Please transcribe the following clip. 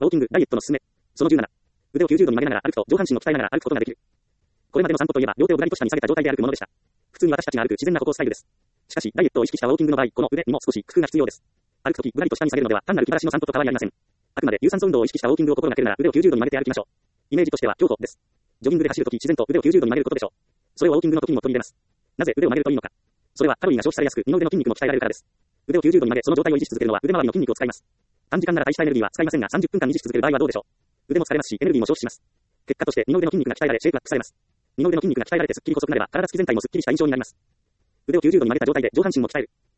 ウォーキング、ダイエットのすすめ。その17。腕を90度に曲げながら歩くと上半身を鍛えながら歩くことができる。これまでの散歩といえば両手をぶらりと下に下げた状態で歩くものでした。普通に私たちが歩く自然な歩行スタイルです。しかし、ダイエットを意識したウォーキングの場合、この腕にも少し工夫が必要です。歩くとき、ぶらりと下に下げるのでは単なる気晴らしの散歩と変わりありません。あくまで有酸素運動を意識したウォーキングを心がけるなら腕を90度に曲げて歩きましょう。イメージとしては競歩です。ジョギングで走るとき自然と腕を90度に曲げることでしょう。それをウォーキングの時にも取り入れます。なぜ腕を曲げるといいのか。それはカロリーが消費されやすく、二の腕の筋肉も鍛えられるからです。腕を90度に曲げ、その状態を維持し続けるのは腕周りの筋肉を使います。短時間なら大したエネルギーは使いませんが、30分間維持し続ける場合はどうでしょう。腕も疲れますし、エネルギーも消費します。結果として二の腕の筋肉が鍛えられ、シェイプアップされます。二の腕の筋肉が鍛えられてすっきり細くなれば、体つき全体もすっきりした印象になります。腕を90度に曲げた状態で上半身も鍛える。